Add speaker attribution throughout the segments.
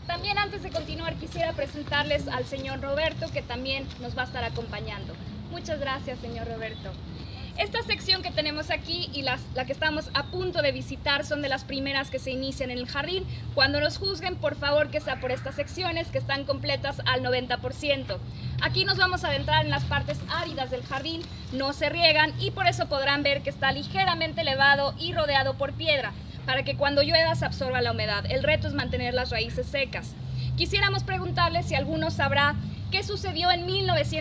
Speaker 1: También antes de continuar quisiera presentarles al señor Roberto, que también nos va a estar acompañando. Muchas gracias, señor Roberto. Esta sección que tenemos aquí y la que estamos a punto de visitar son de las primeras que se inician en el jardín. Cuando nos juzguen, por favor que sea por estas secciones que están completas al 90%. Aquí nos vamos a adentrar en las partes áridas del jardín, no se riegan y por eso podrán ver que está ligeramente elevado y rodeado por piedra, para que cuando llueva se absorba la humedad. El reto es mantener las raíces secas. Quisiéramos preguntarles si alguno sabrá qué sucedió en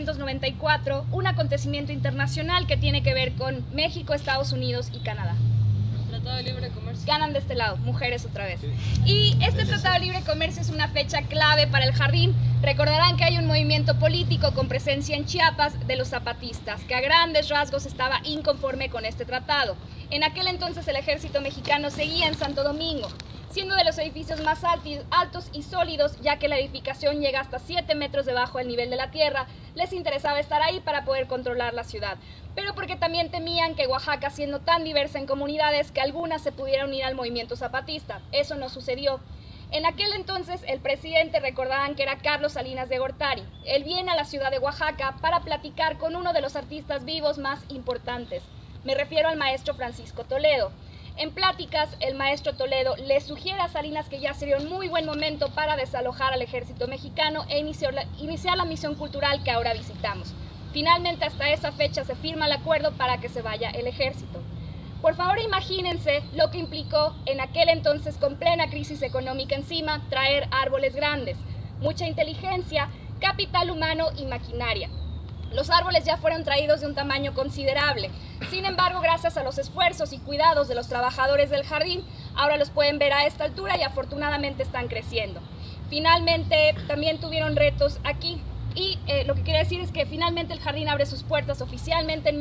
Speaker 1: 1994, un acontecimiento internacional que tiene que ver con México, Estados Unidos y Canadá.
Speaker 2: Tratado de Libre Comercio.
Speaker 1: Ganan de este lado, mujeres otra vez. Y este Tratado de Libre Comercio es una fecha clave para el jardín. Recordarán que hay un movimiento político con presencia en Chiapas de los zapatistas, que a grandes rasgos estaba inconforme con este tratado. En aquel entonces el ejército mexicano seguía en Santo Domingo, siendo de los edificios más altos y sólidos, ya que la edificación llega hasta 7 metros debajo del nivel de la tierra. Les interesaba estar ahí para poder controlar la ciudad, pero porque también temían que Oaxaca, siendo tan diversa en comunidades, que algunas se pudieran unir al movimiento zapatista. Eso no sucedió. En aquel entonces el presidente, recordaban que era Carlos Salinas de Gortari. Él viene a la ciudad de Oaxaca para platicar con uno de los artistas vivos más importantes. Me refiero al maestro Francisco Toledo. En pláticas, el maestro Toledo le sugiere a Salinas que ya sería un muy buen momento para desalojar al ejército mexicano e iniciar la misión cultural que ahora visitamos. Finalmente, hasta esa fecha se firma el acuerdo para que se vaya el ejército. Por favor, imagínense lo que implicó en aquel entonces, con plena crisis económica encima, traer árboles grandes, mucha inteligencia, capital humano y maquinaria. Los árboles ya fueron traídos de un tamaño considerable. Sin embargo, gracias a los esfuerzos y cuidados de los trabajadores del jardín, ahora los pueden ver a esta altura y afortunadamente están creciendo. Finalmente, también tuvieron retos aquí y lo que quiere decir es que finalmente el jardín abre sus puertas oficialmente en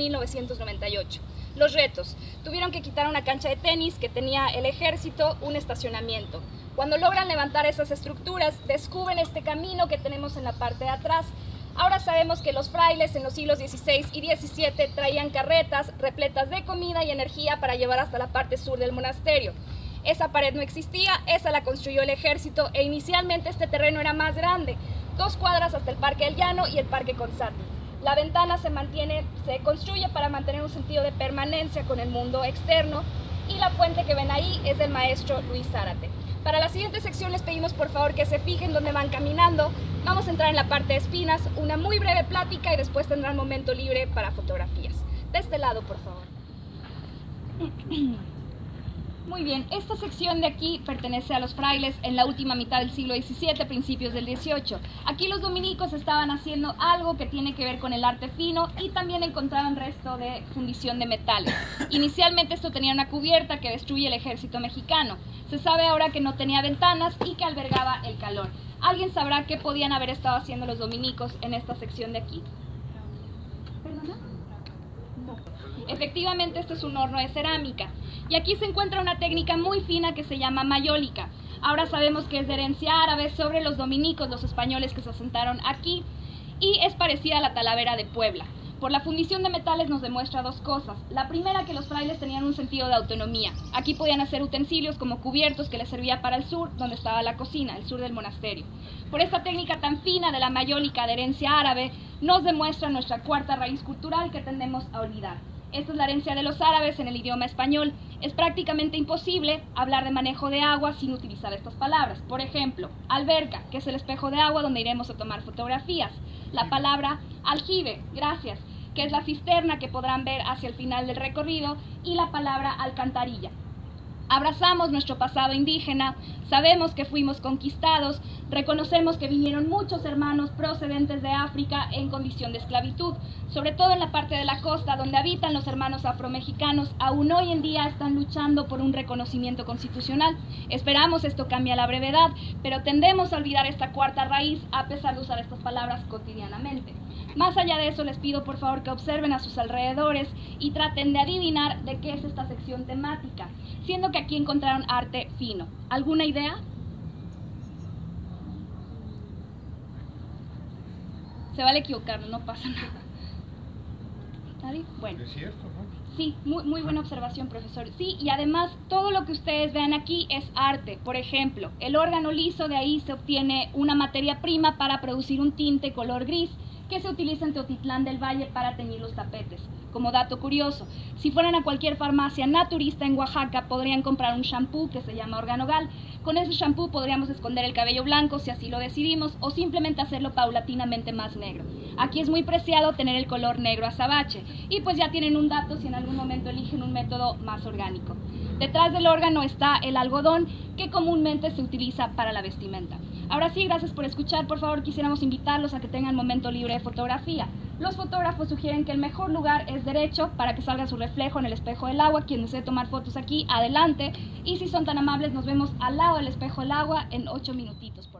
Speaker 1: 1998. Los retos: tuvieron que quitar una cancha de tenis que tenía el ejército, un estacionamiento. Cuando logran levantar esas estructuras, descubren este camino que tenemos en la parte de atrás. Ahora sabemos que los frailes en los siglos XVI y XVII traían carretas repletas de comida y energía para llevar hasta la parte sur del monasterio. Esa pared no existía, esa la construyó el ejército e inicialmente este terreno era más grande, 2 cuadras hasta el Parque del Llano y el Parque Consati. La ventana se construye para mantener un sentido de permanencia con el mundo externo y la fuente que ven ahí es del maestro Luis Zárate. Para la siguiente sección les pedimos por favor que se fijen dónde van caminando. Vamos a entrar en la parte de espinas, una muy breve plática y después tendrán momento libre para fotografías. De este lado, por favor. Muy bien, esta sección de aquí pertenece a los frailes en la última mitad del siglo XVII, principios del XVIII. Aquí los dominicos estaban haciendo algo que tiene que ver con el arte fino y también encontraban resto de fundición de metales. Inicialmente esto tenía una cubierta que destruye el ejército mexicano. Se sabe ahora que no tenía ventanas y que albergaba el calor. ¿Alguien sabrá qué podían haber estado haciendo los dominicos en esta sección de aquí? ¿Perdona? No. Efectivamente, esto es un horno de cerámica. Y aquí se encuentra una técnica muy fina que se llama mayólica. Ahora sabemos que es de herencia árabe sobre los dominicos, los españoles que se asentaron aquí, y es parecida a la talavera de Puebla. Por la fundición de metales nos demuestra 2 cosas. La primera, que los frailes tenían un sentido de autonomía. Aquí podían hacer utensilios como cubiertos que les servía para el sur, donde estaba la cocina, el sur del monasterio. Por esta técnica tan fina de la mayólica de herencia árabe, nos demuestra nuestra cuarta raíz cultural que tendemos a olvidar. Esta es la herencia de los árabes en el idioma español. Es prácticamente imposible hablar de manejo de agua sin utilizar estas palabras. Por ejemplo, alberca, que es el espejo de agua donde iremos a tomar fotografías. La palabra aljibe, gracias, que es la cisterna que podrán ver hacia el final del recorrido. Y la palabra alcantarilla. Abrazamos nuestro pasado indígena, sabemos que fuimos conquistados, reconocemos que vinieron muchos hermanos procedentes de África en condición de esclavitud, sobre todo en la parte de la costa donde habitan los hermanos afromexicanos, aún hoy en día están luchando por un reconocimiento constitucional. Esperamos esto cambie a la brevedad, pero tendemos a olvidar esta cuarta raíz a pesar de usar estas palabras cotidianamente. Más allá de eso, les pido por favor que observen a sus alrededores y traten de adivinar de qué es esta sección temática, siendo que aquí encontraron arte fino. ¿Alguna idea? Se vale equivocarnos, no pasa nada. ¿Nadie? Bueno.
Speaker 3: Desierto, ¿no?
Speaker 1: Sí, muy buena observación, profesor. Sí, y además todo lo que ustedes vean aquí es arte. Por ejemplo, el órgano liso, de ahí se obtiene una materia prima para producir un tinte color gris que se utiliza en Teotitlán del Valle para teñir los tapetes. Como dato curioso, si fueran a cualquier farmacia naturista en Oaxaca, podrían comprar un shampoo que se llama Organogal. Con ese shampoo podríamos esconder el cabello blanco si así lo decidimos, o simplemente hacerlo paulatinamente más negro. Aquí es muy preciado tener el color negro azabache, y pues ya tienen un dato si en algún momento eligen un método más orgánico. Detrás del órgano está el algodón, que comúnmente se utiliza para la vestimenta. Ahora sí, gracias por escuchar. Por favor, quisiéramos invitarlos a que tengan momento libre de fotografía. Los fotógrafos sugieren que el mejor lugar es derecho para que salga su reflejo en el espejo del agua. Quien desee tomar fotos aquí, adelante. Y si son tan amables, nos vemos al lado del espejo del agua en 8 minutitos.